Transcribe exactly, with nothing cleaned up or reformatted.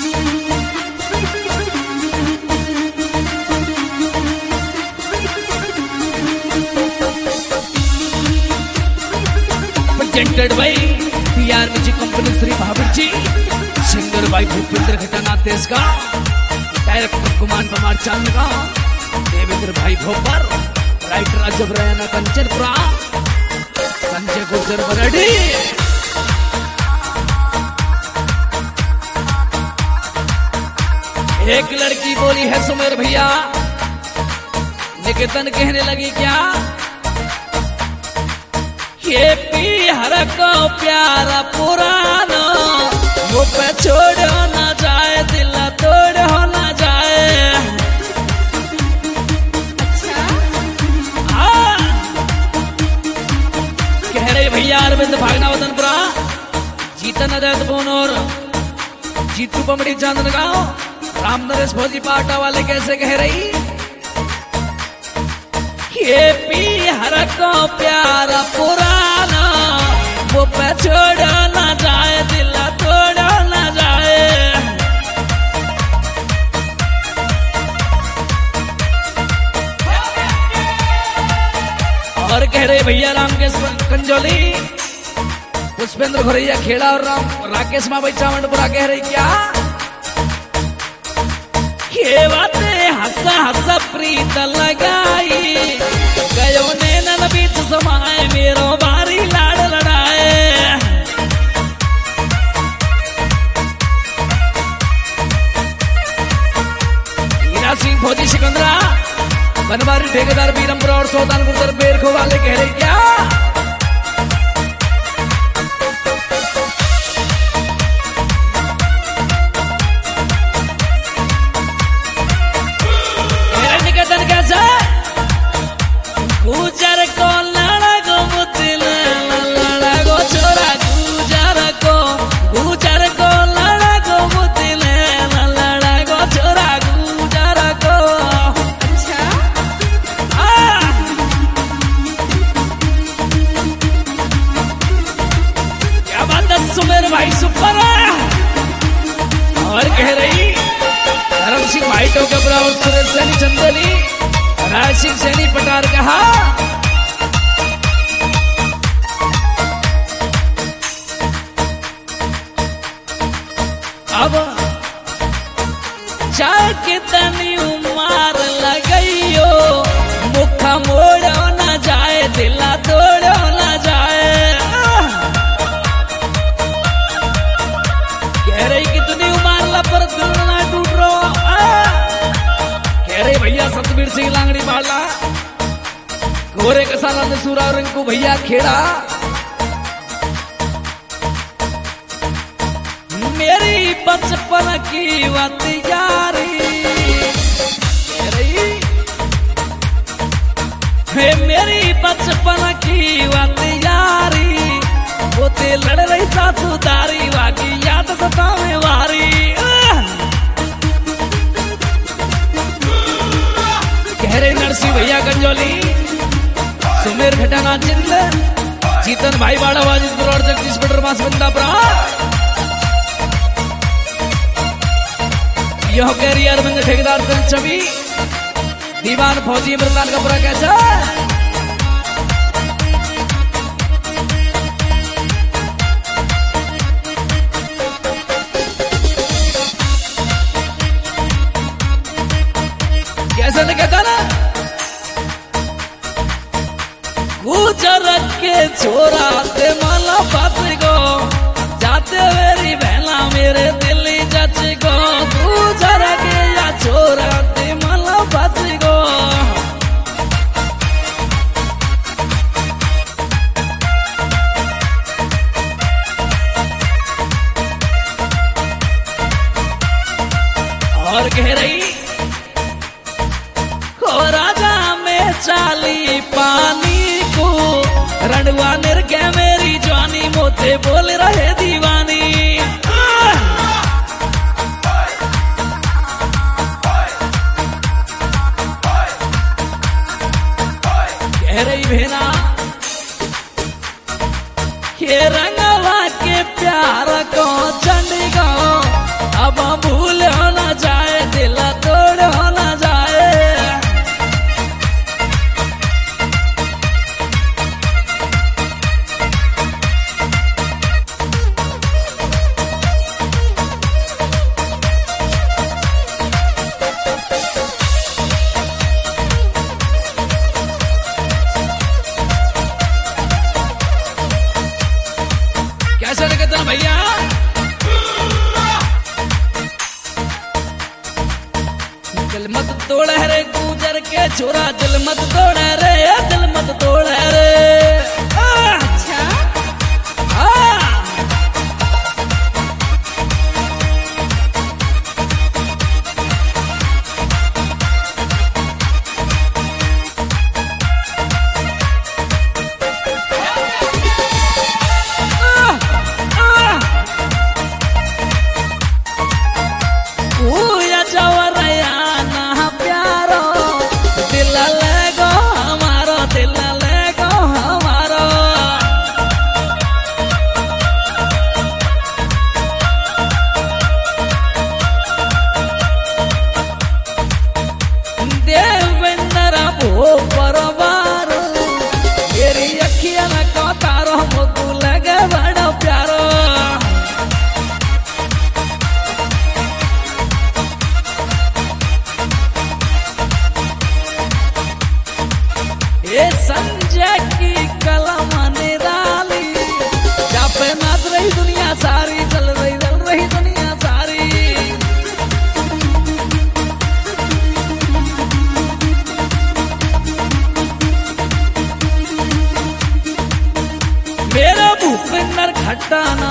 Presented भाई PR music company Shri Mahavir ji, singer भाई Bhupendra Ghatana Tejga, director Kumar Kumar Chandga, Devendra भाई भोपर, राइटर अजब रैना कंचनपुरा, संजय गुर्जर बरडी। एक लड़की बोली है सुमेर भैया, निकेतन कहने लगी क्या, ये पीहर को प्यारा पुराना वो पे छोड़ ना जाए, दिल तोड़ ना जाए। अच्छा हाँ कह रहे भैया अरविंद भागना वतनपुरा, जीतन अदैत बोनोर, जीतू बमड़ी चांदनगांव, राम नरेश भोजी पाटा वाले कैसे कह रही, ये पीहर को प्यारा पुराना वो पे छोड़ ना जाए, दिल तोड़ ना जाए। और कह रहे भैया रामकेश कंजोली, पुष्पेंद्र घोरैया खेड़ा और राम राकेश माँ भाई चावंडपुरा कह रही क्या, ये बातें हंसा हंसा प्रीत लगाई, गयो नैनन बीच समाए मेरो बारी लाड़ लड़ाए। हीरा सिंह फौजी सिकंदरा, बनवारी ठेकेदार बीरमपुरा और सोतान गुर्जर बेरखो वाले कह रहे क्या, गुजर को लड़ा गो मुतिल लड़ा गो छोरा, गुजर को गुजर को लड़ा गो मुतिल लड़ा गो छोरा, गुजर को। अच्छा क्या बात है सुमेर भाई सुपर है। और कह रही धर्म सिंह भाई टोकेपुरा और सुरेश सैनी चंदेली, राज सिंह सैनी पटार कहा, अब चाय के तनी उमार लगइयो, मुखा मोड़ो ना जाए, दिला तोड़ो ना जाए। कह रही कितनी उमार ला पर दिल ना टूट रो, कह रही भैया सतबीर सिंह लांगड़ी बाला, गोरे कसाला दसूरा और इनको भैया खेड़ा, मेरी बचपन की बात यारी, कह रही है मेरी बचपन की बात यारी, वो ते लड़ रही सासुदारी, बाकी याद सतावे वारी। कह रहे नरसिंह भैया कंजोली, सुमेर घटाना चिंद, जीतन भाई बाड़ा वाजिदपुर और जगदीश बटर मास बंदापुरा, यह कैरियर में ठेकेदार छवि, दीवान फौजी इमरान कपूरा कैसा, कैसे नहीं कहता ना, गुजर के छोरा ते माला फंस गो, जाते मेरी बहना मेरे दिल्ली जच गो, गुजर के या छोरा ते माला फंस गो। और कह रही राजा में चाली पानी को, रणवा निर्गे मेरी जवानी, मोते बोल रहे दीवानी। कह रही भेना ये रंगवा के प्यार को चंडीगढ़ अब दिल मत तोड़े रे गुजर के छोरा, दिल मत तोड़े रे, दिल मत तोड़े रे। अच्छा हाँ ये संजय की कलम निराली, जा पे नाच रही दुनिया सारी, चल रही चल रही दुनिया सारी। मेरा भूपेंद्र खट्टा